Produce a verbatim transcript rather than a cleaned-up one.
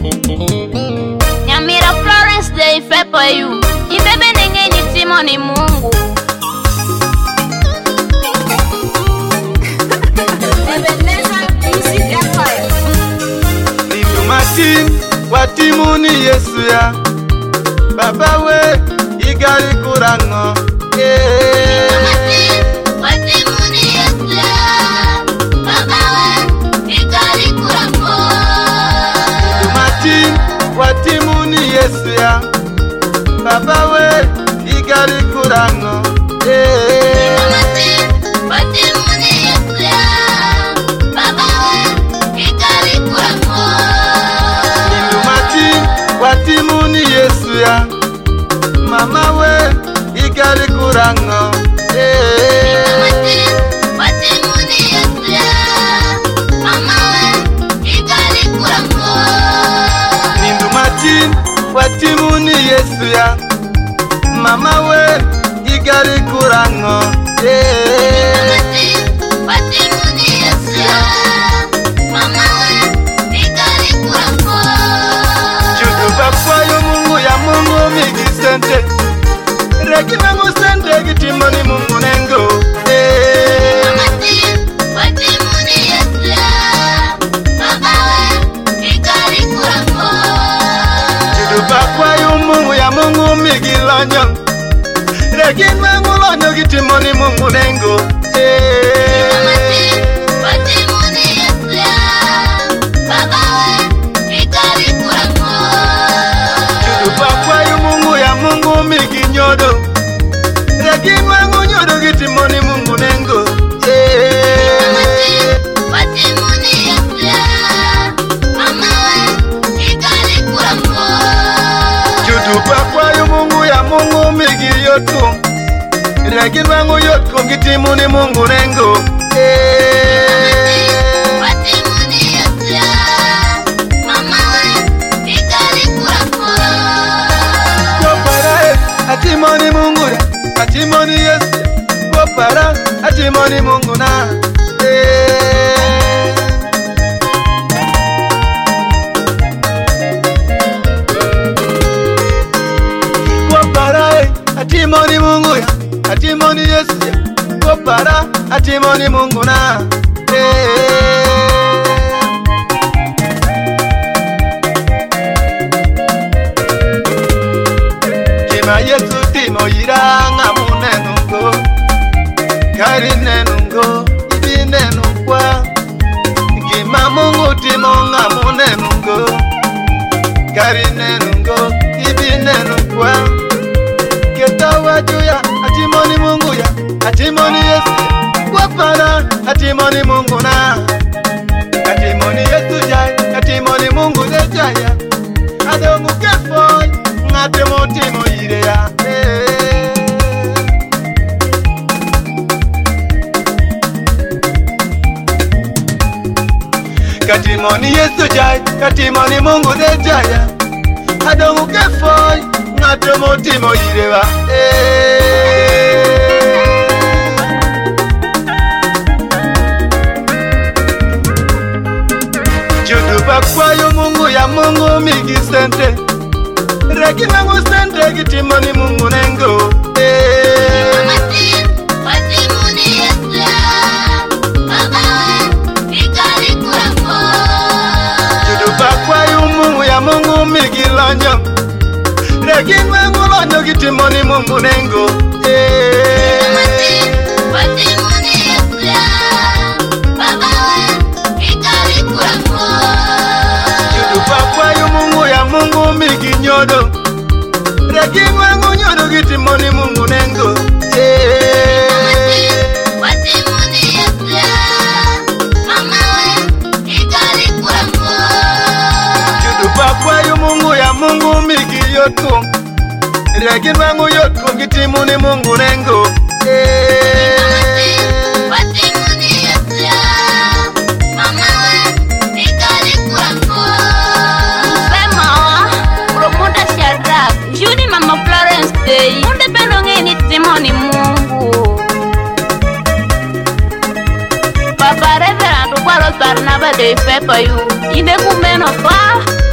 Nyamira Florence Day fait for you. Ibebe nenge ni Timoni Mungu. Nitumati watimuni Yesu ya Baba we igali kurango yeah. Watimuni Yesu ya Baba we igali kurango. Nitumati watimuni Yesu ya Baba we igali kurango yeah. Watimuni Yesu ya Baba we igali kurango. Watimuni Yesu ya Mama we igali kurango eh. Watimuni Yesu ya Mama we igali kurango. Nindumati watimuni Yesu ya Mama we igali kurango eh. Watimuni Yesu ya Mama we igali kurango. Bakwayo Mungu ya Mungu migisente Reki nangu sente gitimoni Mungu nengo eh. Watimuni Yesu ya Baba we igali kurango. Bakwayo Mungu ya Mungu migilonyo Reki nangu lonyo gitimoni Mungu nengo eh. Watimuni Yesu ya Baba we igali kurango. Bakwayo Mungu ya Mungu miginyodo Reki nangu nyodo gitimoni Mungu nengo eh. Watimuni Yesu ya Mama we igali kurango. Bakwayo Mungu ya Mungu migiyoto Reki nangu yotko gitimoni Mungu nengo eh. Watimuni Yesu ya Mama we igali kurango. Kopara atimoni Mungu na atimoni Yesu Kopara atimoni Mungu na eh. Kopara atimoni Mungu ya atimoni Yesu Kopara atimoni Mungu na eh. Kima Yesu timo iranga munenungo Kari nenungo ibi nenungwa Kima Mungu timo nga munenungo Kari nenungo ibi nenungwa Ketawa juya atimoni Mungu ya atimoni Yesu Wapana atimoni Mungu na Atimoni Yesu jai atimoni Mungu de jaya Adongu kefoy ngatemo timo ire ya eh. Katimoni Yesu jai katimoni Mungu de jaya Adongu kefoy ngatemo timo ire wa eh. Judu bakwayo Mungu ya Mungu migisente Reki nangu sente gitimoni Mungu nengo eh. Watimuni Yesu ya Baba we igali kurango. Judu bakwayo Mungu ya Mungu migilonyo Reki nangu lonyo gitimoni Mungu nengo eh. Watimuni Yesu ya Baba we igali kurango. Judu bakwayo Mungu ya Mungu miginyodo Reki nangu nyodo gitimoni Mungu nengo eh. Watimuni Yesu ya Mama we igali kurango. Judu bakwayo Mungu ya Mungu migiyoto Reki nangu yotko gitimoni Mungu nengo eh. Watimuni Yesu ya Mama we igali kurango. Sema Promunda Shadrach Juni Mama Florence Day Unde pendo ngeni Timoni Mungu. Papa Reverend Barnaba Day fait for you. Il est pour men of